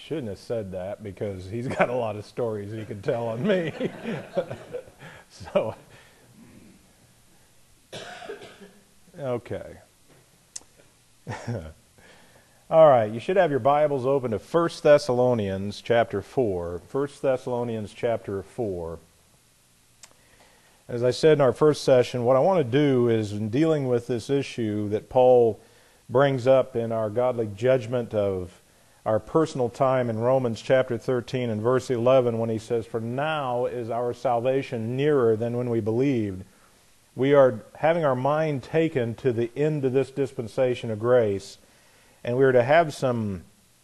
shouldn't have said that because he's got a lot of stories he can tell on me. So, okay. All right, you should have your Bibles open to 1 Thessalonians chapter 4. 1 Thessalonians chapter 4. As I said in our first session, what I want to do is, in dealing with this issue that Paul brings up in our godly judgment of our personal time in Romans chapter 13 and verse 11, when he says, "For now is our salvation nearer than when we believed." We are having our mind taken to the end of this dispensation of grace, and we are to have some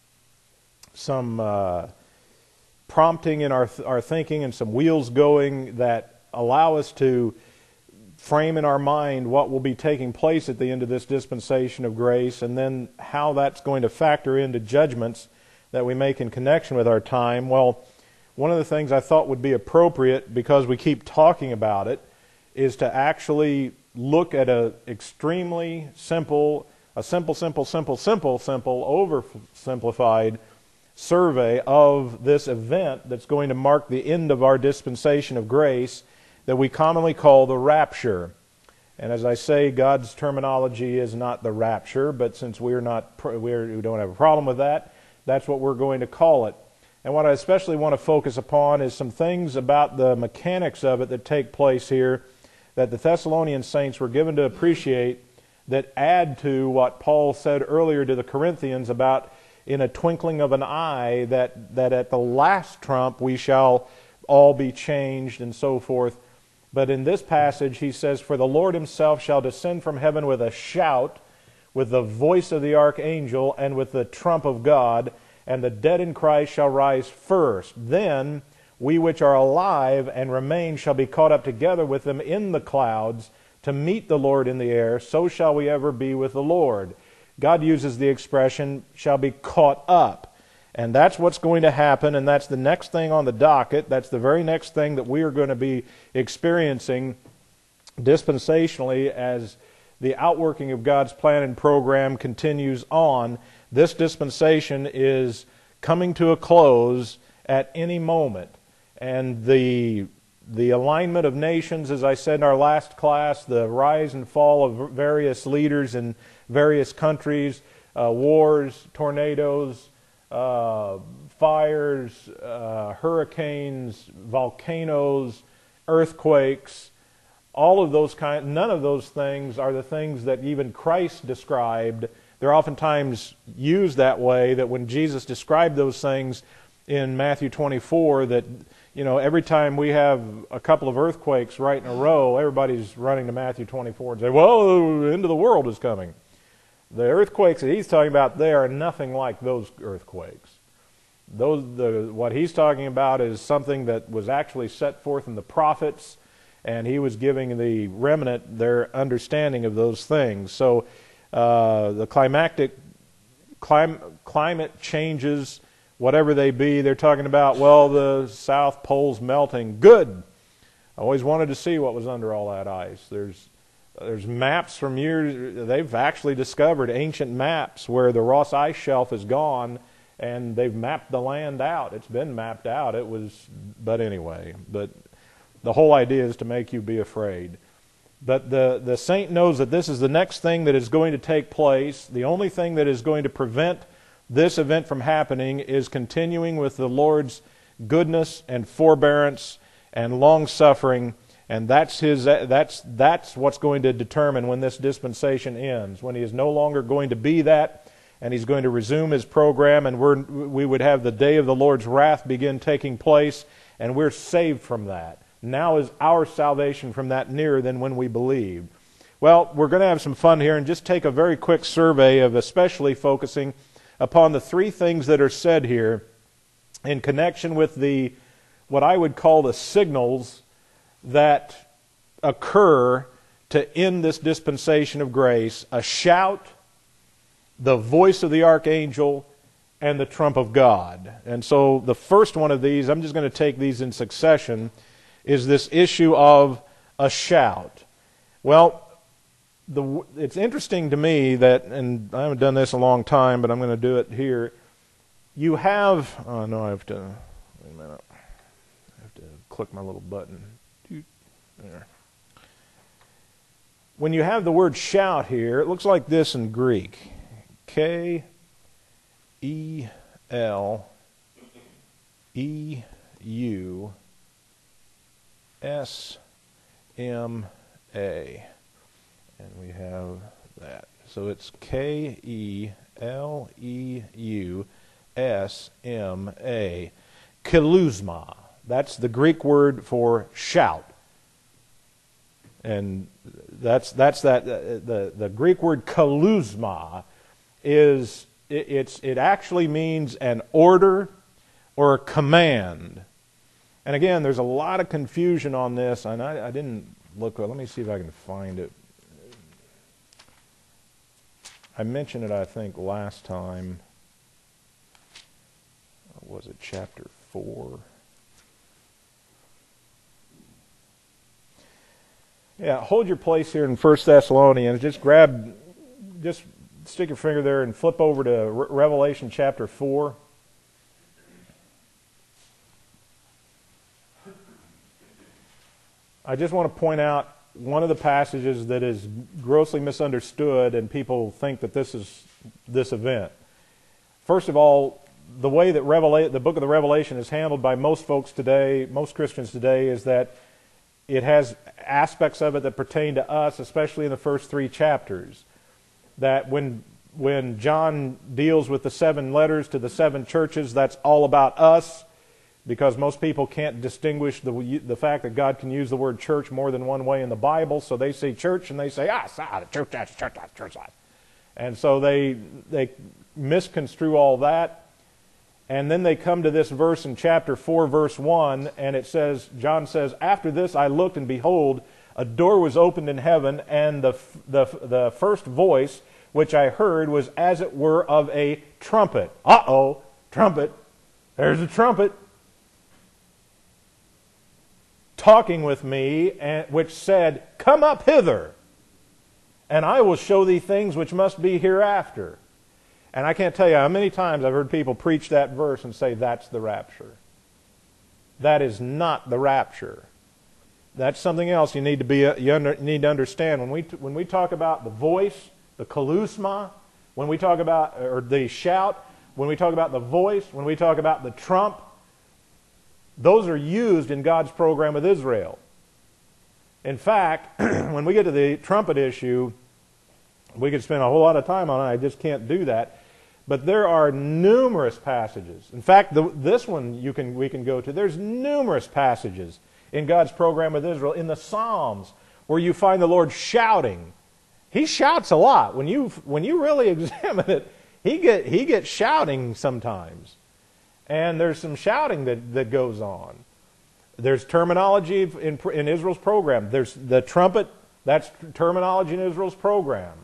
prompting in our thinking and some wheels going that allow us to frame in our mind what will be taking place at the end of this dispensation of grace, and then how that's going to factor into judgments that we make in connection with our time. Well, one of the things I thought would be appropriate, because we keep talking about it, is to actually look at extremely simple, oversimplified survey of this event that's going to mark the end of our dispensation of grace that we commonly call the rapture. And as I say, God's terminology is not the rapture, but since we don't have a problem with that, that's what we're going to call it. And what I especially want to focus upon is some things about the mechanics of it that take place here that the Thessalonian saints were given to appreciate, that add to what Paul said earlier to the Corinthians about in a twinkling of an eye that at the last trump we shall all be changed and so forth. But in this passage he says, "For the Lord himself shall descend from heaven with a shout, with the voice of the archangel, and with the trump of God, and the dead in Christ shall rise first. Then we which are alive and remain shall be caught up together with them in the clouds to meet the Lord in the air. So shall we ever be with the Lord." God uses the expression, "shall be caught up." And that's what's going to happen, and that's the next thing on the docket. That's the very next thing that we are going to be experiencing dispensationally as the outworking of God's plan and program continues on. This dispensation is coming to a close at any moment. And the alignment of nations, as I said in our last class, the rise and fall of various leaders in various countries, wars, tornadoes, fires, hurricanes, volcanoes, earthquakes, all of those none of those things are the things that even Christ described. They're oftentimes used that way, that when Jesus described those things in Matthew 24, that every time we have a couple of earthquakes right in a row, everybody's running to Matthew 24 and say, "Well, the end of the world is coming." The earthquakes that he's talking about, they are nothing like those earthquakes. What he's talking about is something that was actually set forth in the prophets, and he was giving the remnant their understanding of those things. So the climate changes, whatever they be, they're talking about, well, the South Pole's melting. Good. I always wanted to see what was under all that ice. There's maps from years. They've actually discovered ancient maps where the Ross Ice Shelf is gone, and they've mapped the land out. It's been mapped out. But anyway. But the whole idea is to make you be afraid. But the saint knows that this is the next thing that is going to take place. The only thing that is going to prevent this event from happening is continuing with the Lord's goodness and forbearance and long-suffering. And that's what's going to determine when this dispensation ends, when he is no longer going to be that, and he's going to resume his program, and we would have the day of the Lord's wrath begin taking place, and we're saved from that. Now is our salvation from that nearer than when we believed. Well, we're going to have some fun here and just take a very quick survey of especially focusing upon the three things that are said here in connection with what I would call the signals that occur to end this dispensation of grace: a shout, the voice of the archangel, and the trump of God. And so the first one of these, I'm just going to take these in succession, is this issue of a shout. Well, it's interesting to me that, and I haven't done this a long time, but I'm going to do it here. you have, oh no, I have to, wait a minute, I have to click my little button. There. When you have the word shout here, it looks like this in Greek. K-E-L-E-U-S-M-A. And we have that. So it's K-E-L-E-U-S-M-A. Kelusma. That's the Greek word for shout. And that's the Greek word kelusma is it actually means an order or a command. And again, there's a lot of confusion on this, and I didn't look. Let me see if I can find it. I mentioned it, I think, last time. Was it chapter 4? Yeah, hold your place here in 1 Thessalonians. Just stick your finger there and flip over to Revelation chapter 4. I just want to point out one of the passages that is grossly misunderstood, and people think that this is this event. First of all, the way that the book of the Revelation is handled by most folks today, most Christians today, is that it has aspects of it that pertain to us, especially in the first 3 chapters. That when John deals with the 7 letters to the 7 churches, that's all about us, because most people can't distinguish the fact that God can use the word church more than one way in the Bible. So they say church and they say, the church, that's church, that's church. And so they misconstrue all that. And then they come to this verse in chapter 4, verse 1, and it says, John says, "After this I looked, and behold, a door was opened in heaven, and the first voice which I heard was as it were of a trumpet." Uh-oh, trumpet. There's a trumpet. "Talking with me, which said, Come up hither, and I will show thee things which must be hereafter." And I can't tell you how many times I've heard people preach that verse and say that's the rapture. That is not the rapture. That's something else you need to understand. When we talk about the voice, the kelusma, when we talk about, or the shout, when we talk about the voice, when we talk about the trump, those are used in God's program with Israel. In fact, when we get to the trumpet issue, we could spend a whole lot of time on it. I just can't do that. But there are numerous passages. In fact, this one we can go to. There's numerous passages in God's program with Israel, in the Psalms, where you find the Lord shouting. He shouts a lot. When you really examine it, he gets shouting sometimes. And there's some shouting that goes on. There's terminology in Israel's program. There's the trumpet. That's terminology in Israel's program.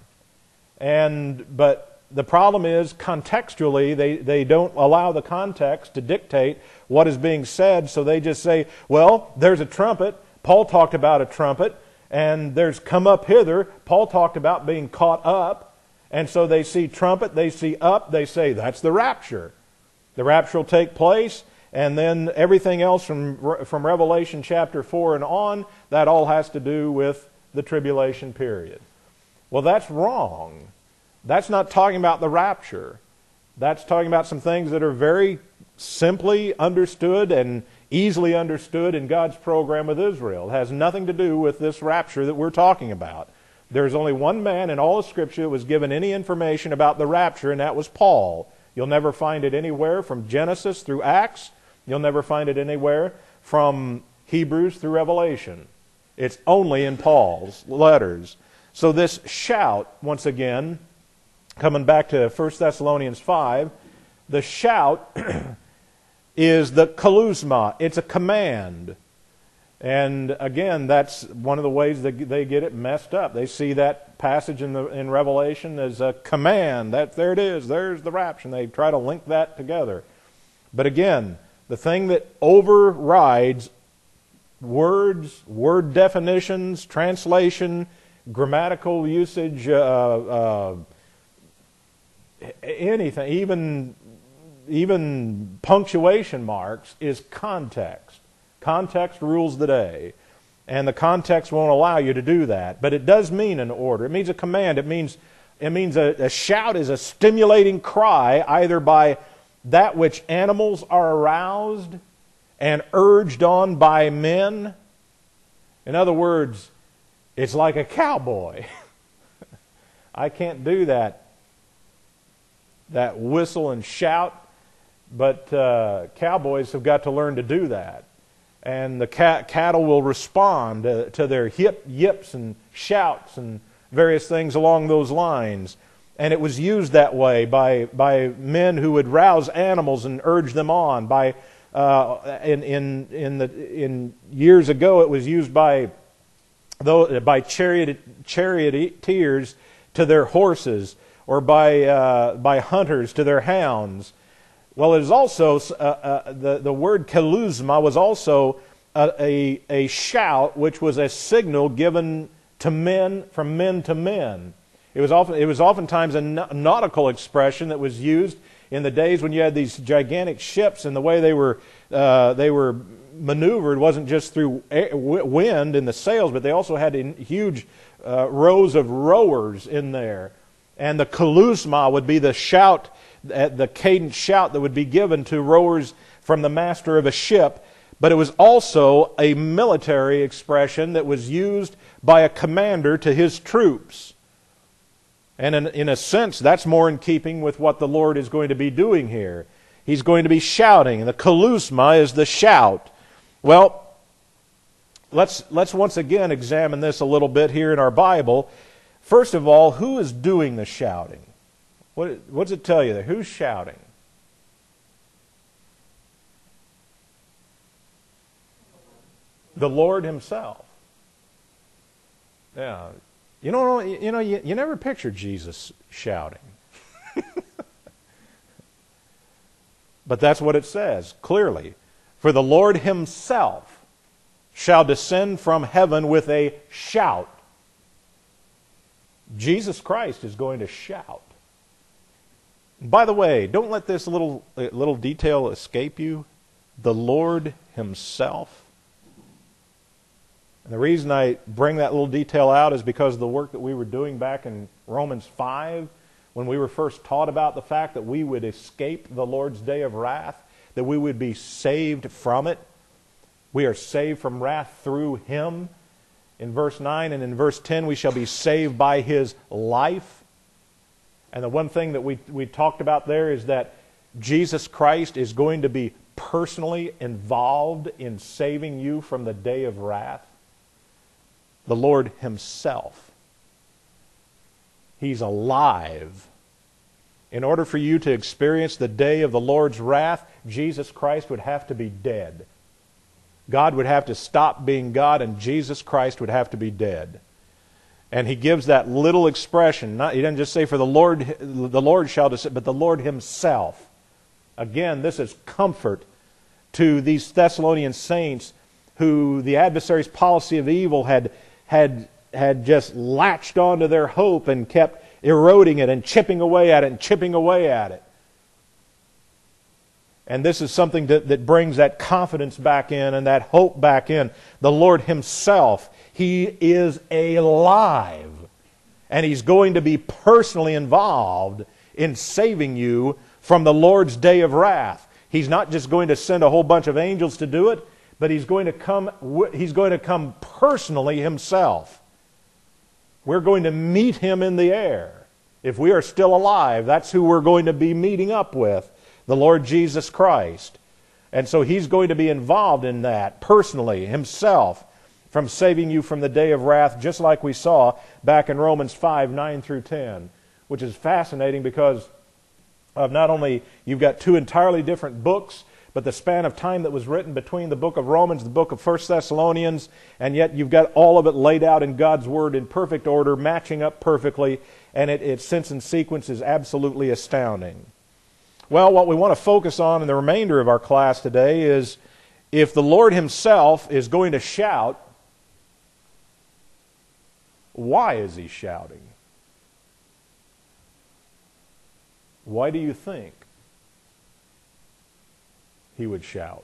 But the problem is, contextually, they don't allow the context to dictate what is being said, so they just say, well, there's a trumpet. Paul talked about a trumpet. And there's come up hither. Paul talked about being caught up. And so they see trumpet, they see up, they say, that's the rapture. The rapture will take place, and then everything else from Revelation chapter 4 and on, that all has to do with the tribulation period. Well, that's wrong. That's not talking about the rapture. That's talking about some things that are very simply understood and easily understood in God's program with Israel. It has nothing to do with this rapture that we're talking about. There's only one man in all of Scripture that was given any information about the rapture, and that was Paul. You'll never find it anywhere from Genesis through Acts. You'll never find it anywhere from Hebrews through Revelation. It's only in Paul's letters. So this shout, once again, coming back to 1 Thessalonians 5, the shout is the kelusma. It's a command. And again, that's one of the ways that they get it messed up. They see that passage in Revelation as a command. There it is. There's the rapture. And they try to link that together. But again, the thing that overrides words, word definitions, translation, grammatical usage, anything, even even punctuation marks is context. Context rules the day. And the context won't allow you to do that. But it does mean an order. It means a command. It means a shout is a stimulating cry, either by that which animals are aroused and urged on by men. In other words, it's like a cowboy. I can't do that whistle and shout, but cowboys have got to learn to do that. And the cattle will respond to their yips and shouts and various things along those lines. And it was used that way by men who would rouse animals and urge them on. In years ago, it was used by charioteers to their horses, or by hunters to their hounds. Well, it is also the word keluzma was also a shout, which was a signal given to men, from men to men. It was oftentimes a nautical expression that was used in the days when you had these gigantic ships, and the way they were maneuvered wasn't just through wind in the sails, but they also had huge rows of rowers in there. And the keluzma would be the shout, the cadence shout that would be given to rowers from the master of a ship. But it was also a military expression that was used by a commander to his troops. And in a sense, that's more in keeping with what the Lord is going to be doing here. He's going to be shouting. The keluzma is the shout. Well, let's once again examine this a little bit here in our Bible. First of all, who is doing the shouting? What does it tell you there? Who's shouting? The Lord Himself. Yeah. You never picture Jesus shouting. But that's what it says, clearly. For the Lord Himself shall descend from heaven with a shout. Jesus Christ is going to shout. By the way, don't let this little detail escape you. The Lord Himself. And the reason I bring that little detail out is because of the work that we were doing back in Romans 5, when we were first taught about the fact that we would escape the Lord's day of wrath, that we would be saved from it. We are saved from wrath through Him. In verse 9 and in verse 10, we shall be saved by His life. And the one thing that we talked about there is that Jesus Christ is going to be personally involved in saving you from the day of wrath. The Lord Himself. He's alive. In order for you to experience the day of the Lord's wrath, Jesus Christ would have to be dead. God would have to stop being God, and Jesus Christ would have to be dead. And He gives that little expression. He doesn't just say, for the Lord shall descend, but the Lord Himself. Again, this is comfort to these Thessalonian saints who the adversary's policy of evil had just latched onto their hope and kept eroding it and chipping away at it and chipping away at it. And this is something that brings that confidence back in and that hope back in. The Lord Himself, He is alive. And He's going to be personally involved in saving you from the Lord's day of wrath. He's not just going to send a whole bunch of angels to do it, but He's going to come personally Himself. We're going to meet Him in the air. If we are still alive, that's who we're going to be meeting up with. The Lord Jesus Christ. And so He's going to be involved in that personally, Himself, from saving you from the day of wrath, just like we saw back in Romans 5, 9 through 10, which is fascinating because of not only you've got two entirely different books, but the span of time that was written between the book of Romans, the book of 1 Thessalonians, and yet you've got all of it laid out in God's Word in perfect order, matching up perfectly, and its sense and sequence is absolutely astounding. Well, what we want to focus on in the remainder of our class today is if the Lord Himself is going to shout, why is He shouting? Why do you think? he would shout.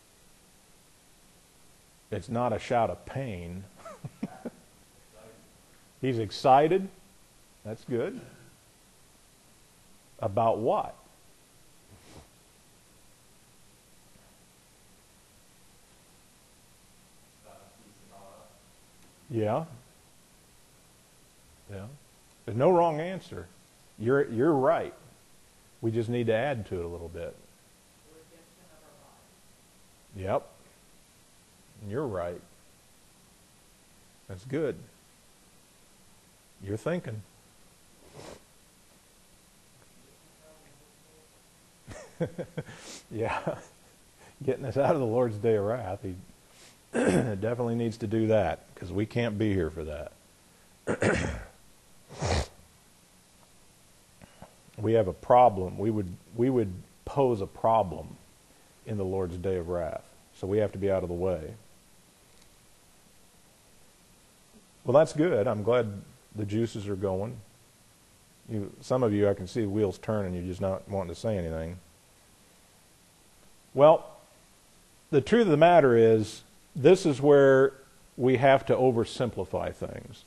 It's not a shout of pain. He's excited. That's good. About what? Yeah. Yeah. There's no wrong answer. You're right. We just need to add to it a little bit. Yep. You're right. That's good. You're thinking. Yeah. Getting us out of the Lord's day of wrath. He definitely needs to do that, because we can't be here for that. We have a problem. We would pose a problem in the Lord's day of wrath. So we have to be out of the way. Well, that's good. I'm glad the juices are going. Some of you, I can see the wheels turning. You're just not wanting to say anything. Well, the truth of the matter is, this is where we have to oversimplify things.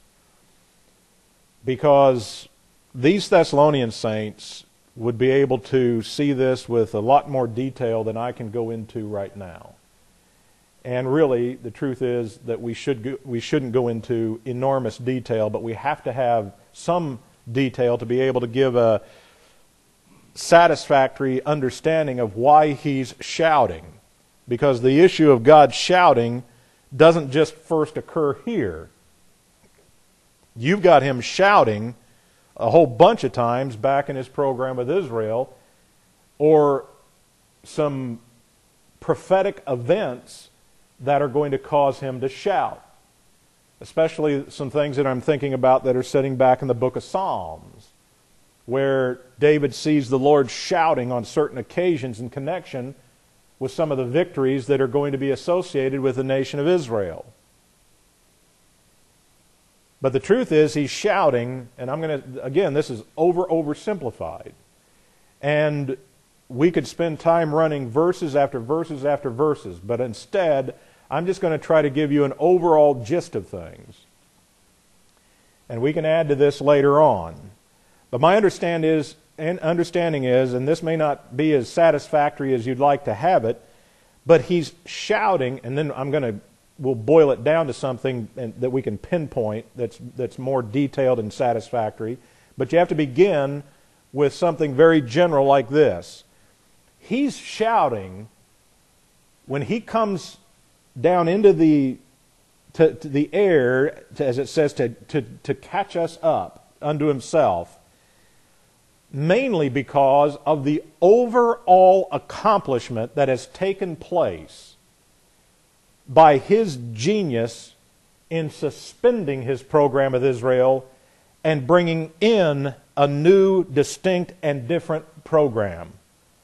Because these Thessalonian saints would be able to see this with a lot more detail than I can go into right now. And really, the truth is that we shouldn't go into enormous detail, but we have to have some detail to be able to give a satisfactory understanding of why he's shouting. Because the issue of God shouting doesn't just first occur here. You've got him shouting a whole bunch of times back in his program with Israel, or some prophetic events that are going to cause him to shout. Especially some things that I'm thinking about that are sitting back in the book of Psalms, where David sees the Lord shouting on certain occasions in connection with some of the victories that are going to be associated with the nation of Israel. But the truth is, he's shouting, and I'm going to, again, this is oversimplified. And we could spend time running verses after verses after verses, but instead, I'm just going to try to give you an overall gist of things. And we can add to this later on. But my understanding is, and this may not be as satisfactory as you'd like to have it, but he's shouting, and then we'll boil it down to something that we can pinpoint that's more detailed and satisfactory. But you have to begin with something very general like this. He's shouting when he comes down into the air, as it says, to catch us up unto himself, mainly because of the overall accomplishment that has taken place by his genius in suspending his program with Israel and bringing in a new, distinct, and different program.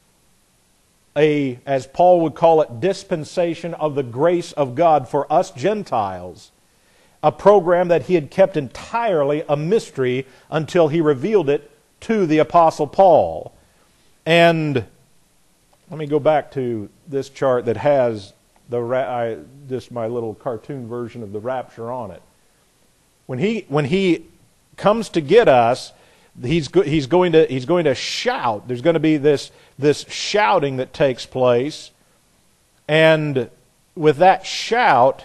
As Paul would call it, dispensation of the grace of God for us Gentiles. A program that he had kept entirely a mystery until he revealed it to the Apostle Paul. And let me go back to this chart that has just my little cartoon version of the rapture on it. When he comes to get us, he's going to shout. There's going to be this shouting that takes place, and with that shout,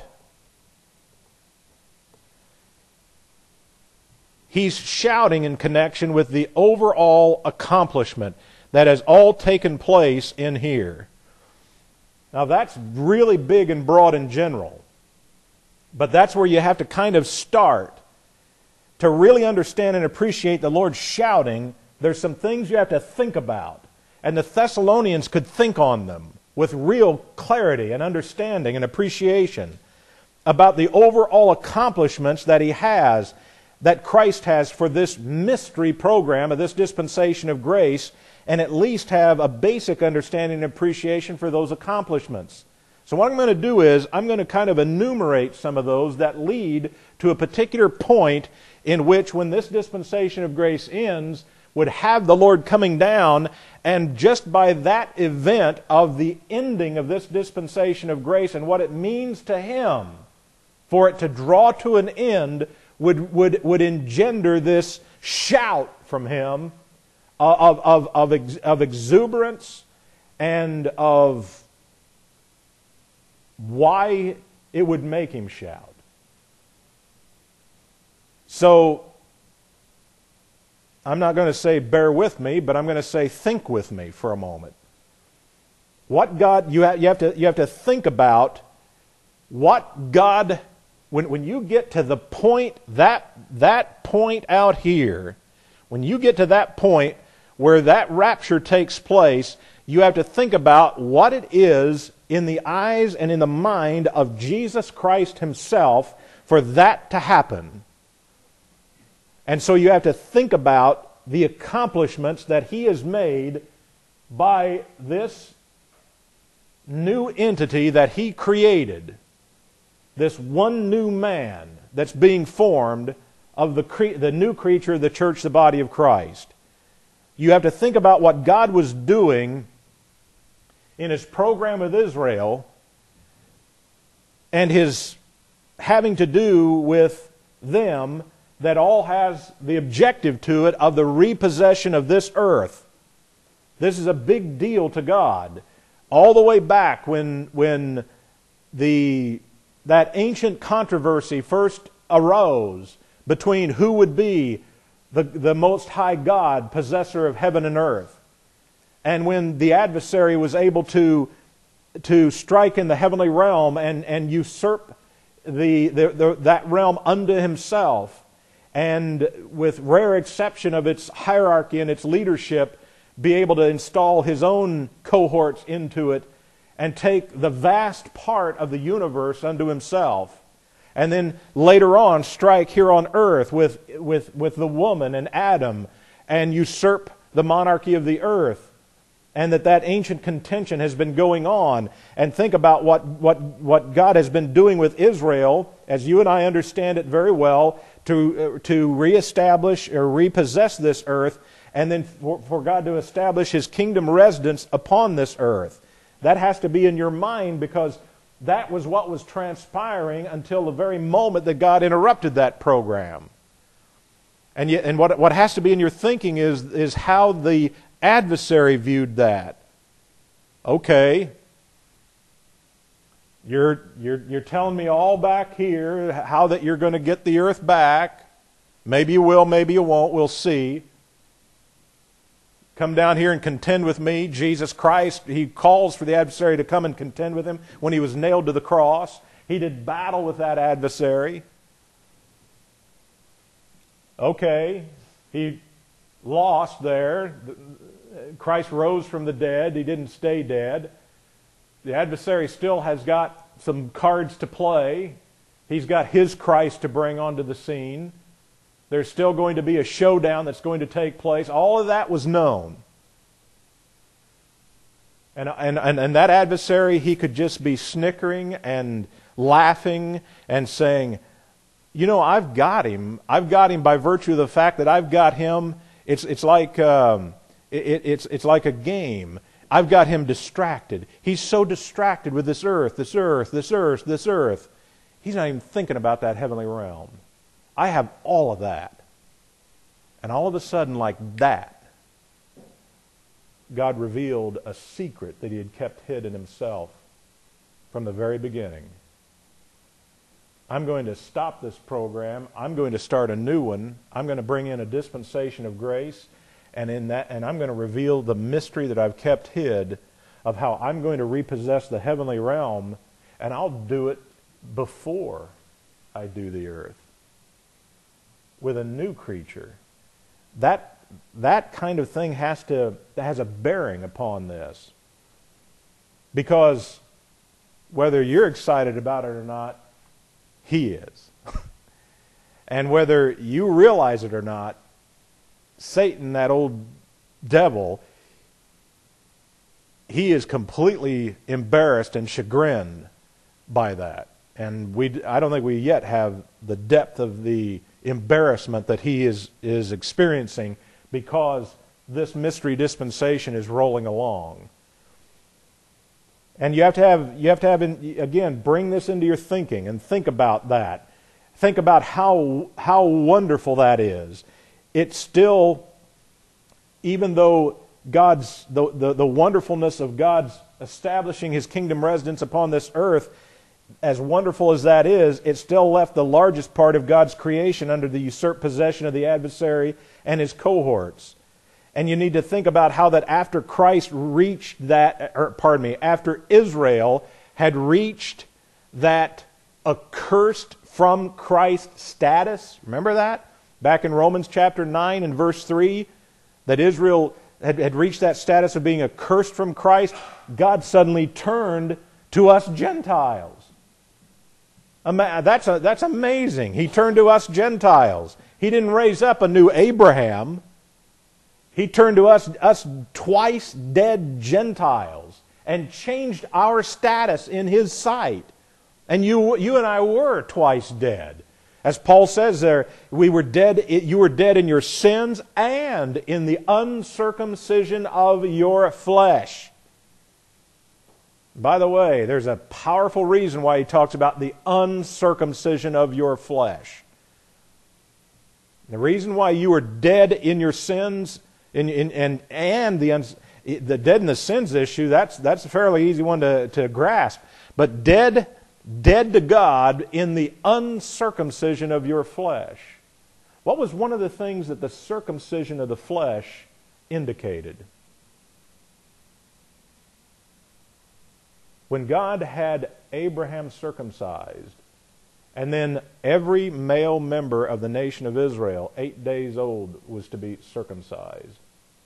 he's shouting in connection with the overall accomplishment that has all taken place in here. Now that's really big and broad in general, but that's where you have to kind of start. To really understand and appreciate the Lord shouting, there's some things you have to think about. And the Thessalonians could think on them with real clarity and understanding and appreciation about the overall accomplishments that he has, that Christ has for this mystery program of this dispensation of grace, and at least have a basic understanding and appreciation for those accomplishments. So what I'm going to do is, I'm going to kind of enumerate some of those that lead to a particular point in which, when this dispensation of grace ends, would have the Lord coming down, and just by that event of the ending of this dispensation of grace and what it means to Him, for it to draw to an end, would engender this shout from Him of exuberance and of why it would make Him shout. So, I'm not going to say bear with me, but I'm going to say think with me for a moment. What God, you have to think about what God, when you get to the point, that point out here, when you get to that point where that rapture takes place, you have to think about what it is in the eyes and in the mind of Jesus Christ Himself for that to happen. And so you have to think about the accomplishments that He has made by this new entity that He created, this one new man that's being formed of the new creature, the church, the body of Christ. You have to think about what God was doing in His program with Israel and His having to do with them, that all has the objective to it of the repossession of this earth. This is a big deal to God. All the way back when that ancient controversy first arose between who would be the Most High God, possessor of heaven and earth. And when the adversary was able to strike in the heavenly realm and usurp that realm unto himself, and with rare exception of its hierarchy and its leadership, be able to install his own cohorts into it and take the vast part of the universe unto himself. And then later on strike here on earth with the woman and Adam and usurp the monarchy of the earth. And that ancient contention has been going on. And think about what God has been doing with Israel, as you and I understand it very well, to reestablish or repossess this earth, and then for God to establish His kingdom residence upon this earth. That has to be in your mind, because that was what was transpiring until the very moment that God interrupted that program. And what has to be in your thinking is how the adversary viewed that. Okay, you're telling me all back here how that you're going to get the earth back. Maybe you will, maybe you won't. We'll see. Come down here and contend with me. Jesus Christ, He calls for the adversary to come and contend with Him when He was nailed to the cross. He did battle with that adversary. Okay, He lost there. Christ rose from the dead. He didn't stay dead. The adversary still has got some cards to play. He's got his Christ to bring onto the scene. There's still going to be a showdown that's going to take place. All of that was known. And that adversary, he could just be snickering and laughing and saying, you know, I've got him. I've got him by virtue of the fact that I've got him. It's like a game. I've got him distracted. He's so distracted with this earth, this earth, this earth, this earth. He's not even thinking about that heavenly realm. I have all of that. And all of a sudden, like that, God revealed a secret that He had kept hid in Himself from the very beginning. I'm going to stop this program. I'm going to start a new one. I'm going to bring in a dispensation of grace. And I'm going to reveal the mystery that I've kept hid of how I'm going to repossess the heavenly realm, and I'll do it before I do the earth with a new creature. That kind of thing has a bearing upon this, because whether you're excited about it or not, He is. And whether you realize it or not, Satan, that old devil, he is completely embarrassed and chagrined by that. And I don't think we yet have the depth of the embarrassment that he is experiencing because this mystery dispensation is rolling along. And you have to have, again, bring this into your thinking and think about that. Think about how wonderful that is. It's still, even though the wonderfulness of God's establishing His kingdom residence upon this earth, as wonderful as that is, it still left the largest part of God's creation under the usurped possession of the adversary and his cohorts. And you need to think about how that after Christ reached that, after Israel had reached that accursed from Christ status, remember that? Back in Romans chapter 9 and verse 3, that Israel had reached that status of being accursed from Christ, God suddenly turned to us Gentiles. That's amazing. He turned to us Gentiles. He didn't raise up a new Abraham. He turned to us twice dead Gentiles and changed our status in His sight. And you and I were twice dead. As Paul says there, we were dead. You were dead in your sins and in the uncircumcision of your flesh. By the way, there's a powerful reason why he talks about the uncircumcision of your flesh. The reason why you were dead in your sins and the dead in the sins issue, that's a fairly easy one to grasp. But dead to God in the uncircumcision of your flesh. What was one of the things that the circumcision of the flesh indicated? When God had Abraham circumcised, and then every male member of the nation of Israel, 8 days old, was to be circumcised.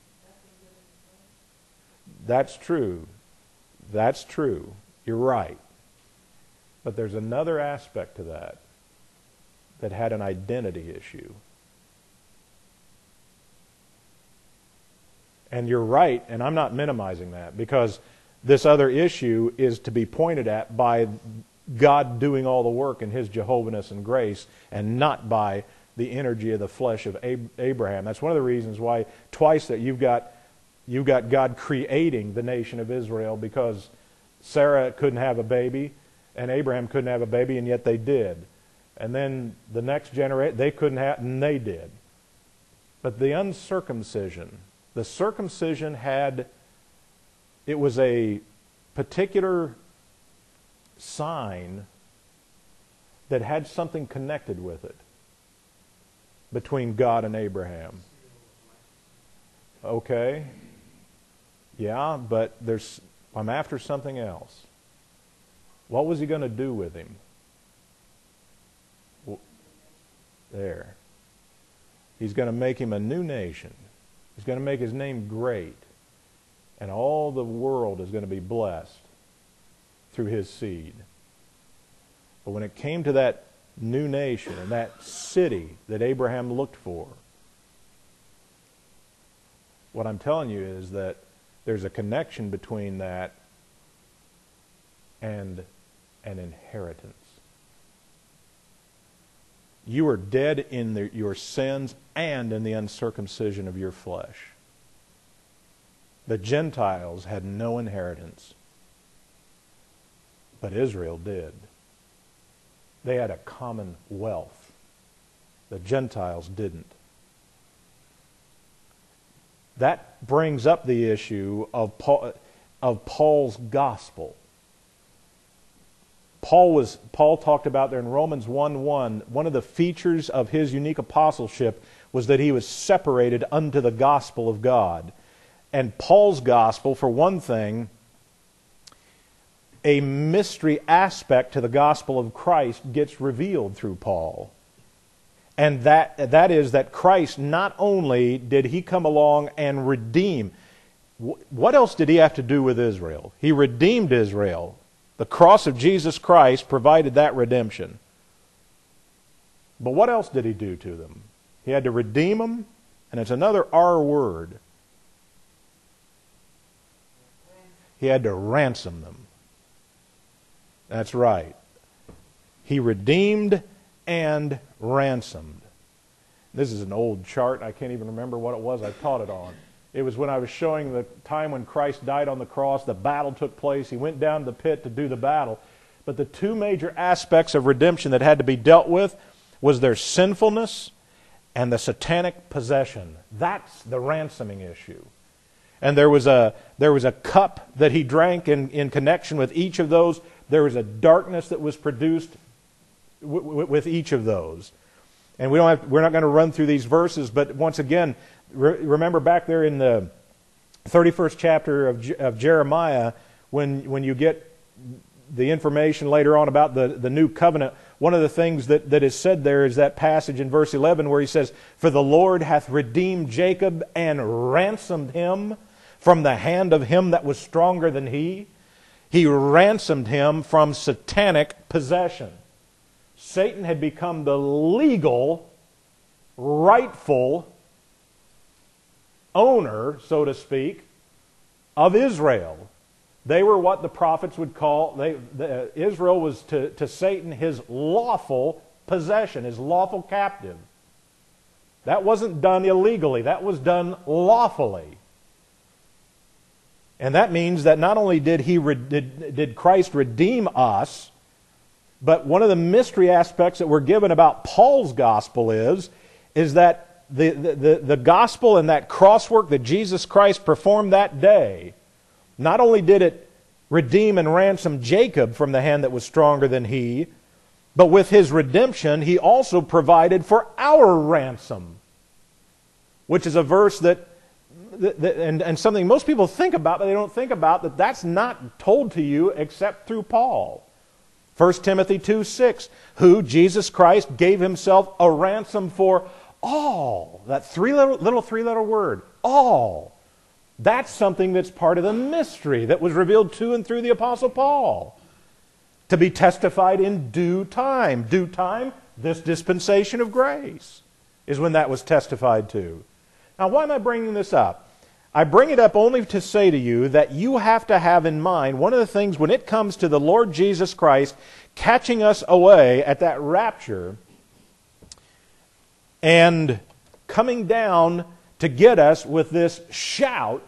That's true. That's true. You're right. But there's another aspect to that had an identity issue. And you're right, and I'm not minimizing that, because this other issue is to be pointed at by God doing all the work in His Jehovah-ness and grace, and not by the energy of the flesh of Abraham. That's one of the reasons why twice that you've got God creating the nation of Israel, because Sarah couldn't have a baby, and Abraham couldn't have a baby, and yet they did. And then the next generation, they couldn't have, and they did. But the uncircumcision, the circumcision it was a particular sign that had something connected with it between God and Abraham. Okay. Yeah, but I'm after something else. What was He going to do with him? There. He's going to make him a new nation. He's going to make his name great. And all the world is going to be blessed through his seed. But when it came to that new nation and that city that Abraham looked for, what I'm telling you is that there's a connection between that and an inheritance. You are dead in your sins and in the uncircumcision of your flesh. The Gentiles had no inheritance, but Israel did. They had a common wealth. The Gentiles didn't. That brings up the issue of Paul's gospel. Paul talked about there in Romans 1:1, one of the features of his unique apostleship was that he was separated unto the gospel of God. And Paul's gospel, for one thing, a mystery aspect to the gospel of Christ gets revealed through Paul. And that is that Christ, not only did He come along and redeem, what else did He have to do with Israel? He redeemed Israel. The cross of Jesus Christ provided that redemption. But what else did He do to them? He had to redeem them, and it's another R word. He had to ransom them. That's right. He redeemed and ransomed. This is an old chart. I can't even remember what it was I taught it on. It was when I was showing the time when Christ died on the cross, the battle took place. He went down to the pit to do the battle. But the two major aspects of redemption that had to be dealt with was their sinfulness and the satanic possession. That's the ransoming issue. And there was a cup that he drank in connection with each of those. There was a darkness that was produced with each of those. And we're not going to run through these verses, but once again, remember back there in the 31st chapter of Jeremiah, when you get the information later on about the new covenant, one of the things that is said there is that passage in verse 11 where he says, "For the Lord hath redeemed Jacob and ransomed him from the hand of him that was stronger than he." He ransomed him from satanic possession. Satan had become the legal, rightful owner, so to speak, of Israel. They were what the prophets would call, Israel was to Satan his lawful possession, his lawful captive. That wasn't done illegally, that was done lawfully. And that means that not only did Christ redeem us, but one of the mystery aspects that we're given about Paul's gospel is that the gospel and that crosswork that Jesus Christ performed that day, not only did it redeem and ransom Jacob from the hand that was stronger than he, but with his redemption, he also provided for our ransom, which is a verse and something most people think about, but they don't think about, that's not told to you except through Paul. 1 Timothy 2:6, who, Jesus Christ, gave himself a ransom for all. That three-letter word, all. That's something that's part of the mystery that was revealed to and through the Apostle Paul, to be testified in due time. Due time, this dispensation of grace, is when that was testified to. Now, why am I bringing this up? I bring it up only to say to you that you have to have in mind one of the things when it comes to the Lord Jesus Christ catching us away at that rapture and coming down to get us with this shout.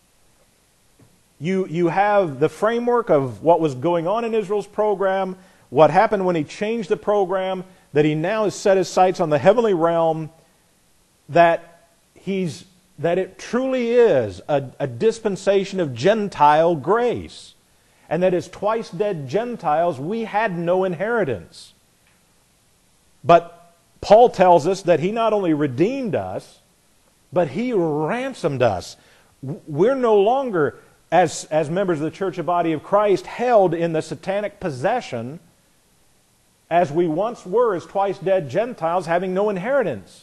You have the framework of what was going on in Israel's program, what happened when he changed the program, that he now has set his sights on the heavenly realm, that it truly is a dispensation of Gentile grace. And that as twice dead Gentiles, we had no inheritance. But Paul tells us that he not only redeemed us, but he ransomed us. We're no longer, as members of the church of body of Christ, held in the satanic possession as we once were as twice dead Gentiles having no inheritance.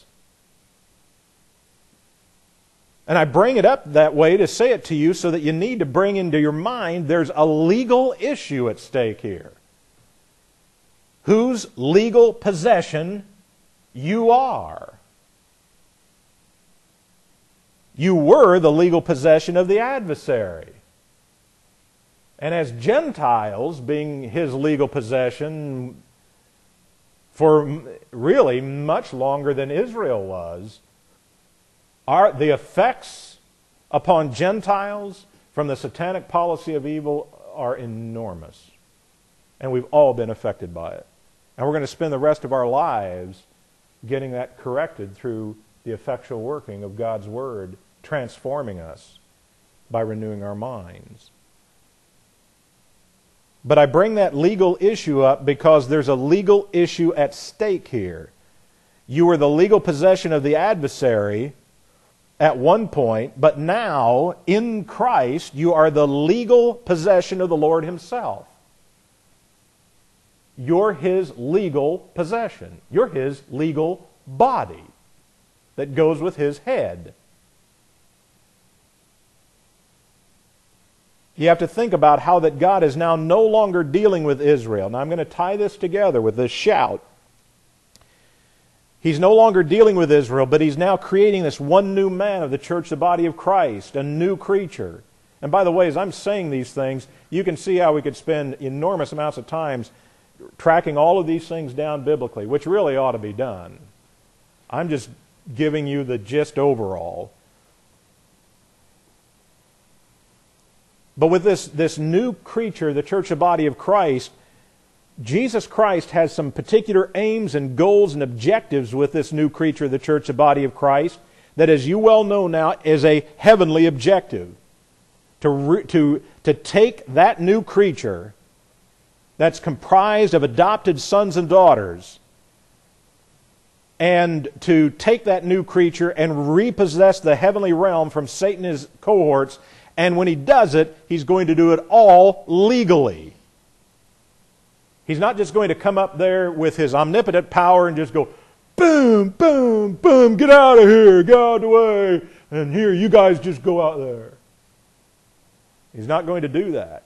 And I bring it up that way to say it to you so that you need to bring into your mind there's a legal issue at stake here. Whose legal possession you are. You were the legal possession of the adversary. And as Gentiles, being his legal possession for really much longer than Israel was, the effects upon Gentiles from the satanic policy of evil are enormous. And we've all been affected by it. And we're going to spend the rest of our lives getting that corrected through the effectual working of God's Word, transforming us by renewing our minds. But I bring that legal issue up because there's a legal issue at stake here. You were the legal possession of the adversary at one point, but now, in Christ, you are the legal possession of the Lord Himself. You're His legal possession. You're His legal body that goes with His head. You have to think about how that God is now no longer dealing with Israel. Now I'm going to tie this together with this shout. He's no longer dealing with Israel, but He's now creating this one new man of the church, the body of Christ, a new creature. And by the way, as I'm saying these things, you can see how we could spend enormous amounts of time tracking all of these things down biblically, which really ought to be done. I'm just giving you the gist overall. But with this new creature, the church, the body of Christ, Jesus Christ has some particular aims and goals and objectives with this new creature, the church, the body of Christ, that, as you well know now, is a heavenly objective. To take that new creature that's comprised of adopted sons and daughters, and to take that new creature and repossess the heavenly realm from Satan and his cohorts. And when he does it, he's going to do it all legally. He's not just going to come up there with his omnipotent power and just go, boom, boom, boom, get out of here, get out of the way, and here, you guys just go out there. He's not going to do that.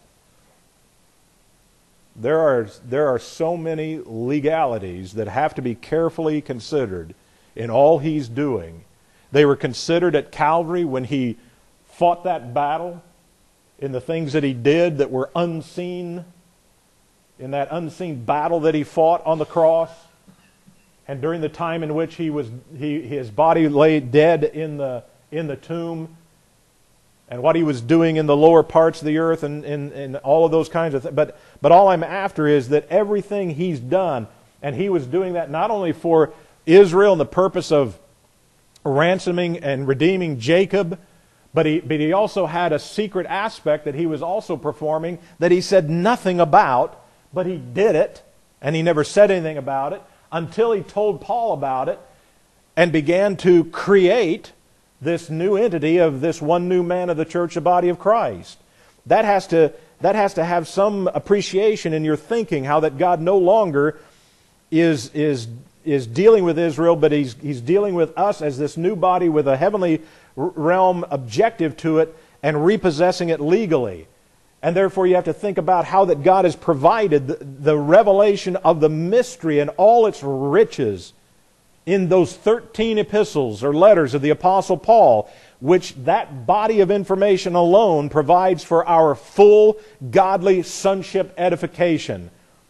There are so many legalities that have to be carefully considered in all he's doing. They were considered at Calvary when he fought that battle, in the things that he did that were unseen, in that unseen battle that he fought on the cross, and during the time in which his body lay dead in the tomb, and what he was doing in the lower parts of the earth, and all of those kinds of things. But all I'm after is that everything he's done, and he was doing that not only for Israel and the purpose of ransoming and redeeming Jacob, but he also had a secret aspect that he was also performing that he said nothing about, but he did it, and he never said anything about it until he told Paul about it and began to create this new entity of this one new man of the church, the body of Christ. That has to have some appreciation in your thinking, how that God no longer is dealing with Israel, but he's dealing with us as this new body with a heavenly realm objective to it and repossessing it legally. And therefore you have to think about how that God has provided the revelation of the mystery and all its riches in those 13 epistles or letters of the Apostle Paul, which that body of information alone provides for our full godly sonship edification.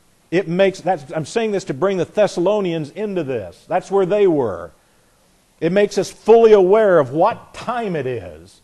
I'm saying this to bring the Thessalonians into this. That's where they were. It makes us fully aware of what time it is,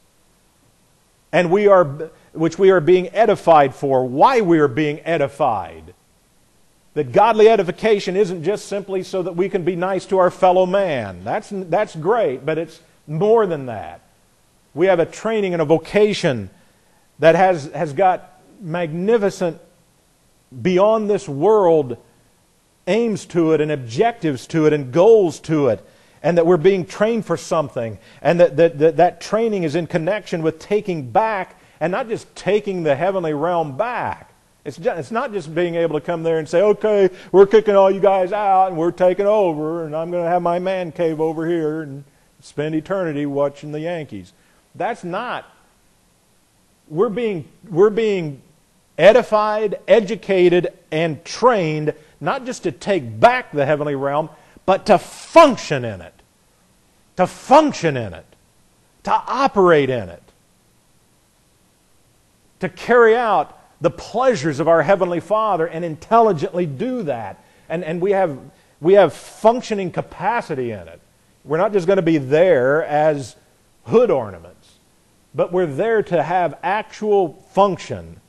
and which we are being edified for, why we are being edified. That godly edification isn't just simply so that we can be nice to our fellow man. That's great, but it's more than that. We have a training and a vocation that has got magnificent, beyond this world aims to it and objectives to it and goals to it, and that we're being trained for something, and that training is in connection with taking back, and not just taking the heavenly realm back. It's not just being able to come there and say, okay, we're kicking all you guys out and we're taking over, and I'm going to have my man cave over here and spend eternity watching the Yankees. That's not. We're being edified, educated, and trained not just to take back the heavenly realm, but to function in it. To function in it. To operate in it. To carry out the pleasures of our Heavenly Father and intelligently do that. And we have functioning capacity in it. We're not just going to be there as hood ornaments, but we're there to have actual function.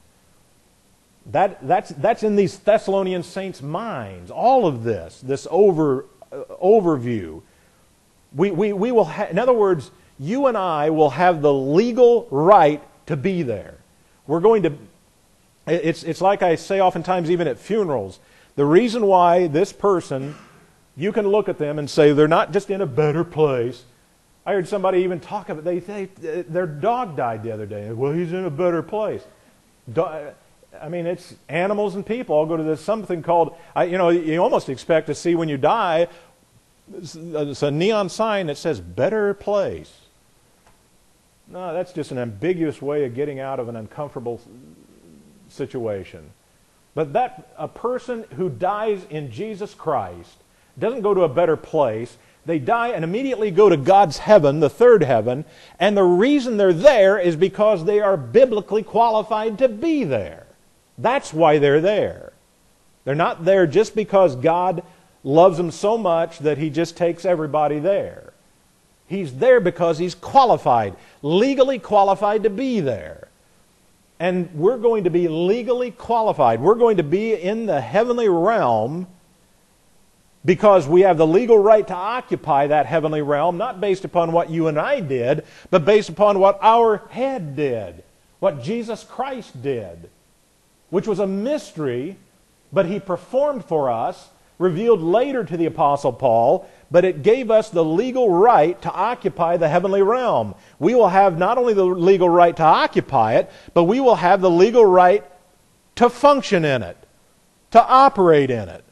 That's in these Thessalonian saints' minds. All of this overview. We will in other words, you and I will have the legal right to be there. We're going to. It's like I say oftentimes, even at funerals. The reason why this person, you can look at them and say they're not just in a better place. I heard somebody even talk about their dog died the other day. Well, he's in a better place. It's animals and people all go to this something called, you almost expect to see when you die, it's a neon sign that says better place. No, that's just an ambiguous way of getting out of an uncomfortable situation. But a person who dies in Jesus Christ doesn't go to a better place. They die and immediately go to God's heaven, the third heaven, and the reason they're there is because they are biblically qualified to be there. That's why they're there. They're not there just because God loves them so much that He just takes everybody there. He's there because He's qualified, legally qualified to be there. And we're going to be legally qualified. We're going to be in the heavenly realm because we have the legal right to occupy that heavenly realm, not based upon what you and I did, but based upon what our head did, what Jesus Christ did, which was a mystery, but He performed for us, revealed later to the Apostle Paul, but it gave us the legal right to occupy the heavenly realm. We will have not only the legal right to occupy it, but we will have the legal right to function in it, to operate in it.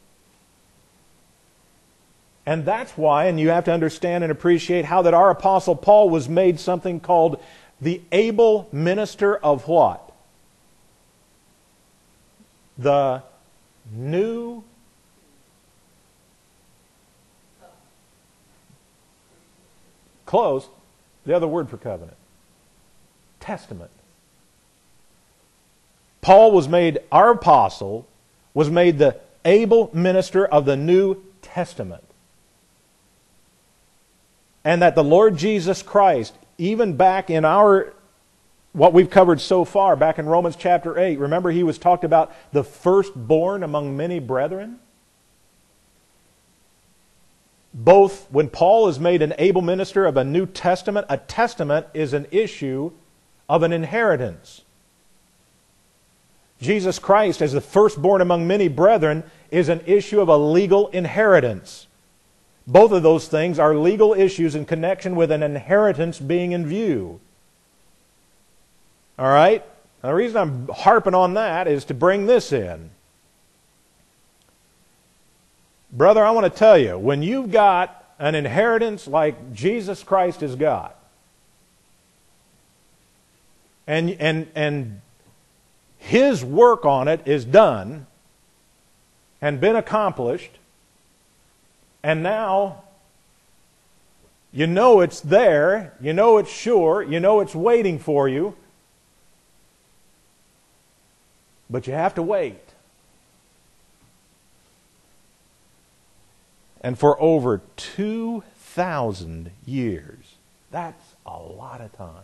And that's why, and you have to understand and appreciate how that our Apostle Paul was made something called the able minister of what? The new close, the other word for covenant. Testament. Paul was made, our apostle, was made the able minister of the New Testament. And that the Lord Jesus Christ, even back in what we've covered so far, back in Romans chapter 8, remember He was talked about the firstborn among many brethren? Both when Paul is made an able minister of a New Testament, a testament is an issue of an inheritance. Jesus Christ, as the firstborn among many brethren, is an issue of a legal inheritance. Both of those things are legal issues in connection with an inheritance being in view. All right? Now, the reason I'm harping on that is to bring this in. Brother, I want to tell you, when you've got an inheritance like Jesus Christ has got, and His work on it is done and been accomplished, and now you know it's there, you know it's sure, you know it's waiting for you, but you have to wait. And for over 2,000 years, that's a lot of time.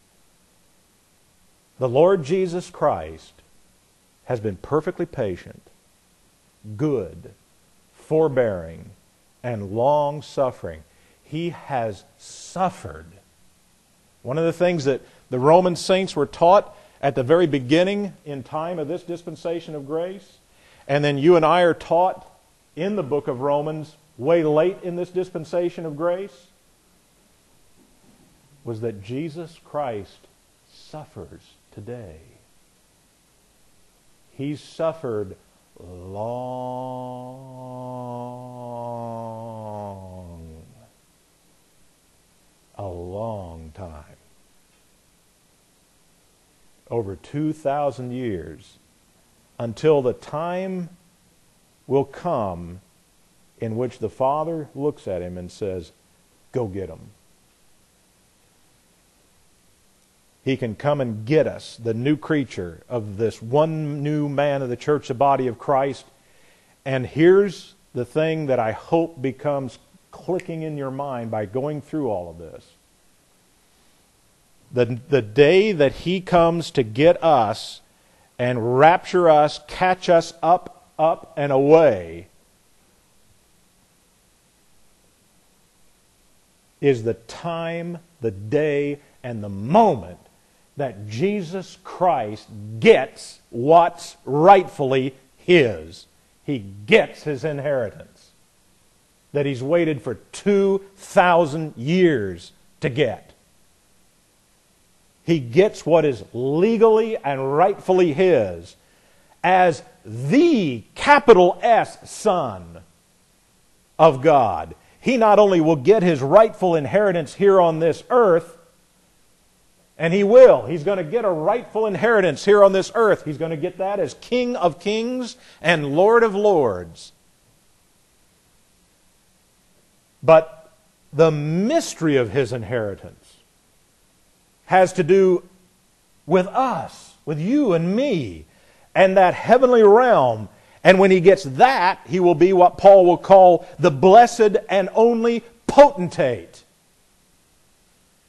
The Lord Jesus Christ has been perfectly patient, good, forbearing, and long-suffering. He has suffered. One of the things that the Roman saints were taught at the very beginning in time of this dispensation of grace, and then you and I are taught in the book of Romans way late in this dispensation of grace, was that Jesus Christ suffers today. He's suffered a long time. Over 2,000 years, until the time will come in which the Father looks at him and says, go get him. He can come and get us, the new creature of this one new man of the church, the body of Christ. And here's the thing that I hope becomes clicking in your mind by going through all of this. The day that He comes to get us and rapture us, catch us up and away, is the time, the day, and the moment that Jesus Christ gets what's rightfully His. He gets His inheritance that He's waited for 2,000 years to get. He gets what is legally and rightfully His as the capital S Son of God. He not only will get His rightful inheritance here on this earth, and He will. He's going to get a rightful inheritance here on this earth. He's going to get that as King of Kings and Lord of Lords. But the mystery of His inheritance has to do with us, with you and me, and that heavenly realm. And when He gets that, He will be what Paul will call the blessed and only potentate.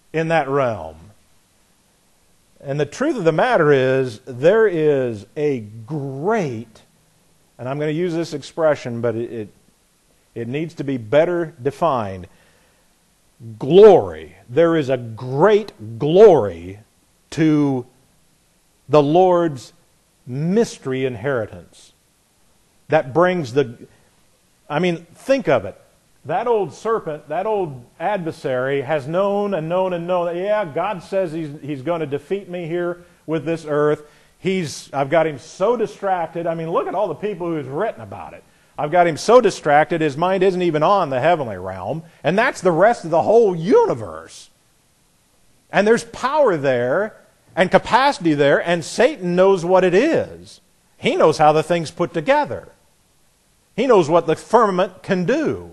in that realm. And the truth of the matter is, there is a great, and I'm going to use this expression, but it needs to be better defined, glory. There is a great glory to the Lord's mystery inheritance. That brings think of it. That old serpent, that old adversary has known and known and known. Yeah, God says He's going to defeat me here with this earth. I've got him so distracted. I mean, look at all the people who's written about it. I've got him so distracted, his mind isn't even on the heavenly realm. And that's the rest of the whole universe. And there's power there and capacity there, and Satan knows what it is. He knows how the thing's put together. He knows what the firmament can do.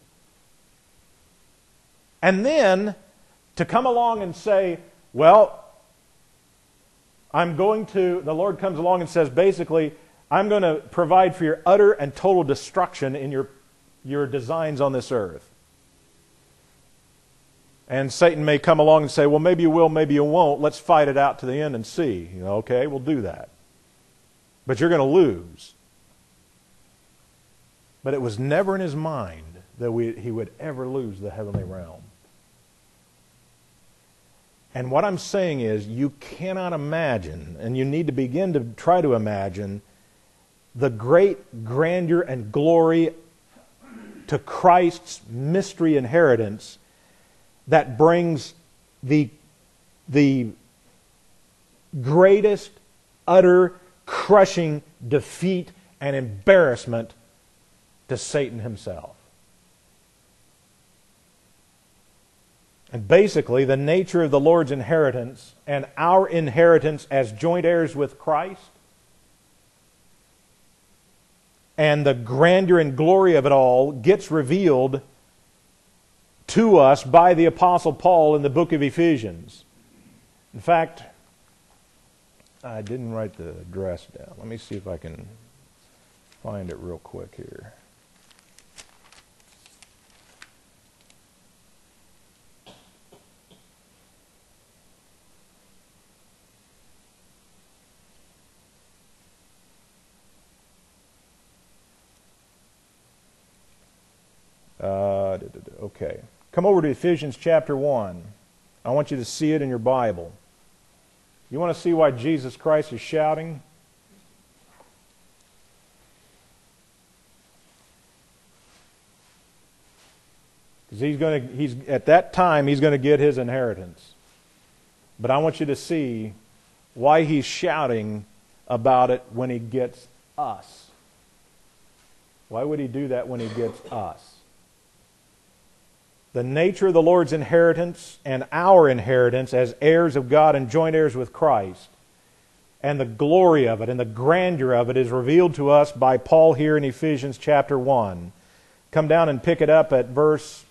And then to come along and say, well, the Lord comes along and says, basically, I'm going to provide for your utter and total destruction in your designs on this earth. And Satan may come along and say, well, maybe you will, maybe you won't. Let's fight it out to the end and see. Okay, we'll do that. But you're going to lose. But it was never in his mind that he would ever lose the heavenly realm. And what I'm saying is, you cannot imagine, and you need to begin to try to imagine, the great grandeur and glory to Christ's mystery inheritance that brings the greatest, utter, crushing defeat and embarrassment to Satan himself. And basically, the nature of the Lord's inheritance and our inheritance as joint heirs with Christ, and the grandeur and glory of it all gets revealed to us by the Apostle Paul in the book of Ephesians. In fact, I didn't write the address down. Let me see if I can find it real quick here. Okay. Come over to Ephesians chapter 1. I want you to see it in your Bible. You want to see why Jesus Christ is shouting? Because at that time, he's going to get his inheritance. But I want you to see why he's shouting about it when he gets us. Why would he do that when he gets us? The nature of the Lord's inheritance and our inheritance as heirs of God and joint heirs with Christ, and the glory of it and the grandeur of it is revealed to us by Paul here in Ephesians chapter 1. Come down and pick it up at verse...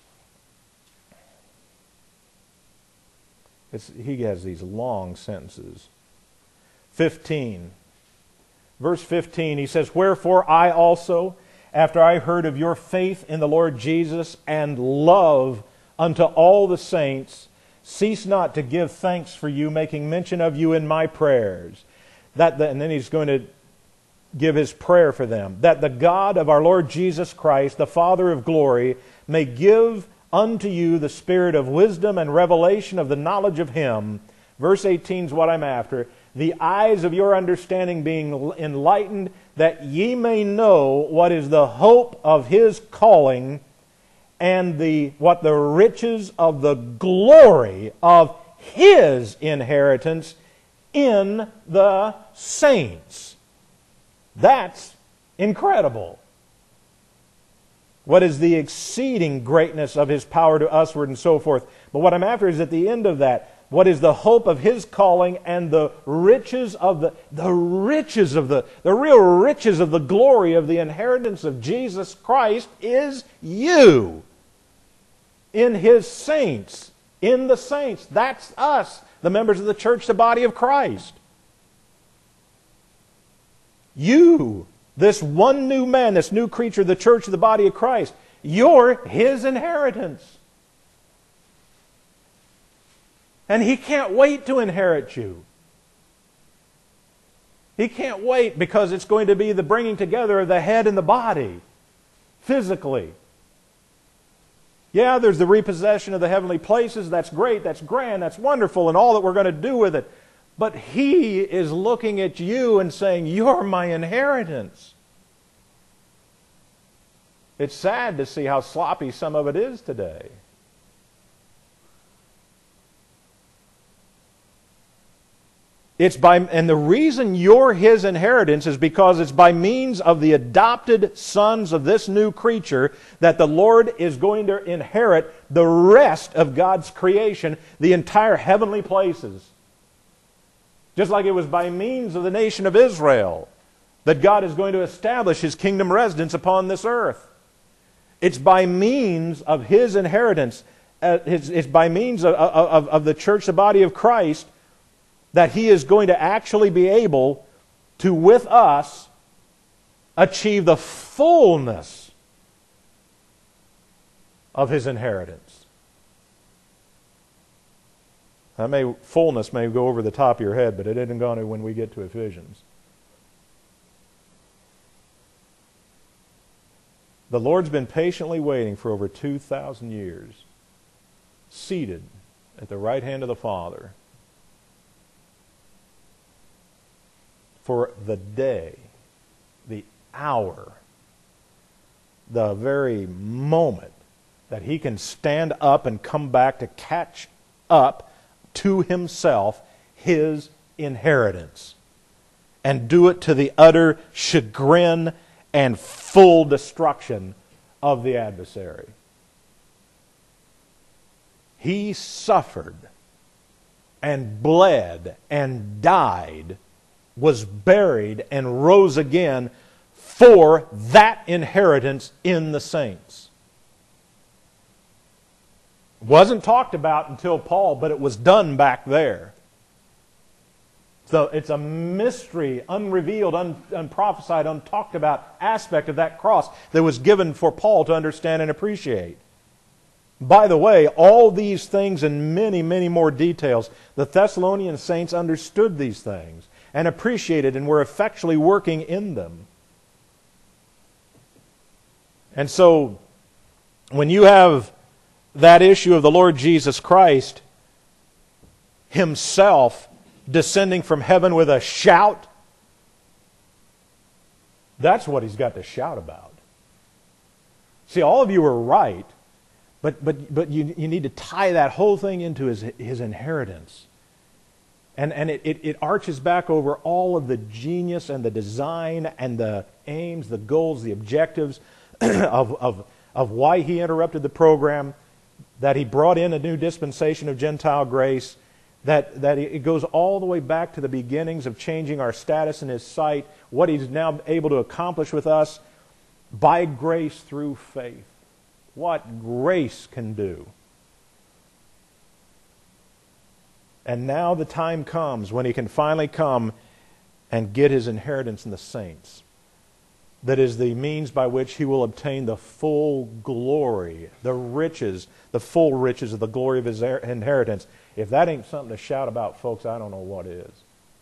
he has these long sentences. 15. Verse 15, he says, "Wherefore I also, after I heard of your faith in the Lord Jesus and love unto all the saints, cease not to give thanks for you, making mention of you in my prayers." And then he's going to give his prayer for them. "That the God of our Lord Jesus Christ, the Father of glory, may give unto you the spirit of wisdom and revelation of the knowledge of Him." Verse 18 is what I'm after. "The eyes of your understanding being enlightened, that ye may know what is the hope of His calling, and what the riches of the glory of His inheritance in the saints." That's incredible. What is the exceeding greatness of His power to usward and so forth. But what I'm after is at the end of that, what is the hope of His calling and the riches of the real riches of the glory of the inheritance of Jesus Christ is you. In His saints. In the saints. That's us, the members of the church, the body of Christ. You, this one new man, this new creature, the church of the body of Christ, you're His inheritance. And He can't wait to inherit you. He can't wait because it's going to be the bringing together of the head and the body, physically. Yeah, there's the repossession of the heavenly places. That's great, that's grand, that's wonderful, and all that we're going to do with it. But He is looking at you and saying, you're my inheritance. It's sad to see how sloppy some of it is today. And the reason you're His inheritance is because it's by means of the adopted sons of this new creature that the Lord is going to inherit the rest of God's creation, the entire heavenly places. Just like it was by means of the nation of Israel that God is going to establish His kingdom residence upon this earth. It's by means of His inheritance, it's by means of the church, the body of Christ, that He is going to actually be able to, with us, achieve the fullness of His inheritance. Fullness may go over the top of your head, but it isn't going to when we get to Ephesians. The Lord's been patiently waiting for over 2,000 years, seated at the right hand of the Father, for the day, the hour, the very moment that He can stand up and come back to catch up to Himself His inheritance, and do it to the utter chagrin and full destruction of the adversary. He suffered and bled and died, was buried and rose again for that inheritance in the saints. It wasn't talked about until Paul, but it was done back there. So it's a mystery, unrevealed, unprophesied, untalked about aspect of that cross that was given for Paul to understand and appreciate. By the way, all these things and many, many more details, the Thessalonian saints understood these things and appreciated and were effectually working in them. And so, when you have that issue of the Lord Jesus Christ Himself descending from heaven with a shout, that's what He's got to shout about. See, all of you are right, but you need to tie that whole thing into His inheritance. And it arches back over all of the genius and the design and the aims, the goals, the objectives of why He interrupted the program, that He brought in a new dispensation of Gentile grace, that it goes all the way back to the beginnings of changing our status in His sight, what He's now able to accomplish with us by grace through faith. What grace can do. And now the time comes when He can finally come and get His inheritance in the saints. That is the means by which He will obtain the full glory, the riches, the full riches of the glory of His inheritance. If that ain't something to shout about, folks, I don't know what is.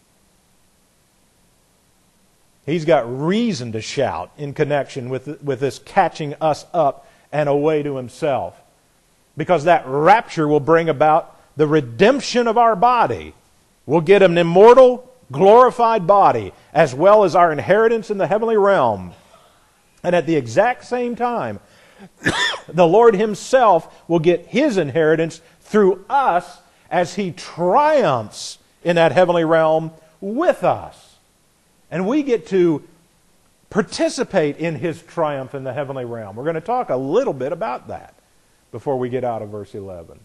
He's got reason to shout in connection with this catching us up and away to Himself. Because that rapture will bring about the redemption of our body. We'll get an immortal, glorified body, as well as our inheritance in the heavenly realm. And at the exact same time, the Lord Himself will get His inheritance through us as He triumphs in that heavenly realm with us. And we get to participate in His triumph in the heavenly realm. We're going to talk a little bit about that before we get out of verse 11.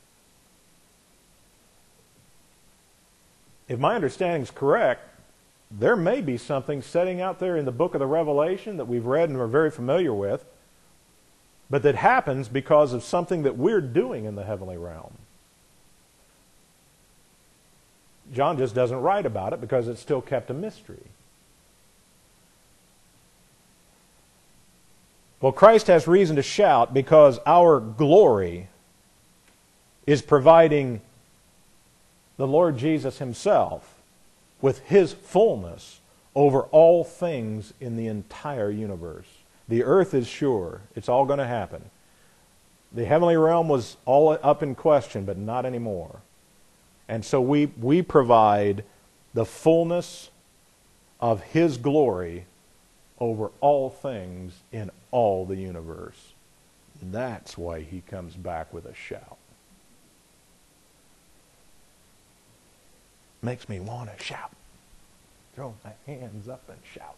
If my understanding is correct, there may be something setting out there in the book of the Revelation that we've read and are very familiar with, but that happens because of something that we're doing in the heavenly realm. John just doesn't write about it because it's still kept a mystery. Well, Christ has reason to shout because our glory is providing the Lord Jesus himself with his fullness over all things in the entire universe. The earth is sure. It's all going to happen. The heavenly realm was all up in question, but not anymore. And so we provide the fullness of his glory over all things in all the universe. That's why he comes back with a shout. Makes me want to shout. Throw my hands up and shout.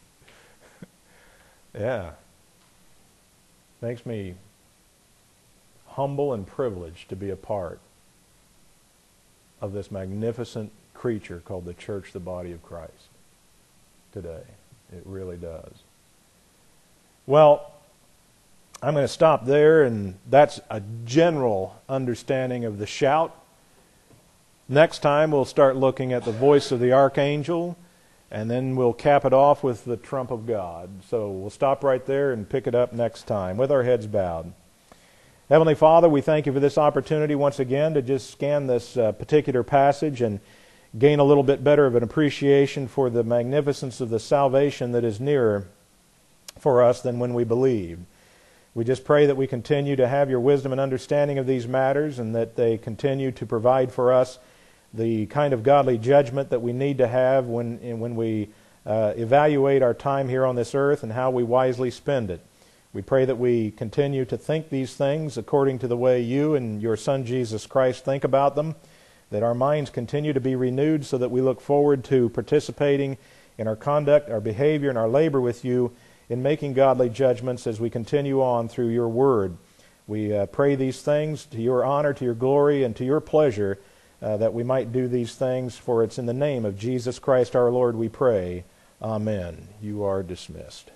Yeah. Makes me humble and privileged to be a part of this magnificent creature called the church, the body of Christ, today. It really does. Well, I'm going to stop there, and that's a general understanding of the shout. Next time we'll start looking at the voice of the archangel, and then we'll cap it off with the trump of God. So we'll stop right there and pick it up next time with our heads bowed. Heavenly Father, we thank you for this opportunity once again to just scan this particular passage and gain a little bit better of an appreciation for the magnificence of the salvation that is nearer for us than when we believed. We just pray that we continue to have your wisdom and understanding of these matters, and that they continue to provide for us the kind of godly judgment that we need to have when we evaluate our time here on this earth and how we wisely spend it. We pray that we continue to think these things according to the way you and your Son Jesus Christ think about them, that our minds continue to be renewed so that we look forward to participating in our conduct, our behavior, and our labor with you in making godly judgments as we continue on through your word. We pray these things to your honor, to your glory, and to your pleasure, that we might do these things, for it's in the name of Jesus Christ our Lord we pray. Amen. You are dismissed.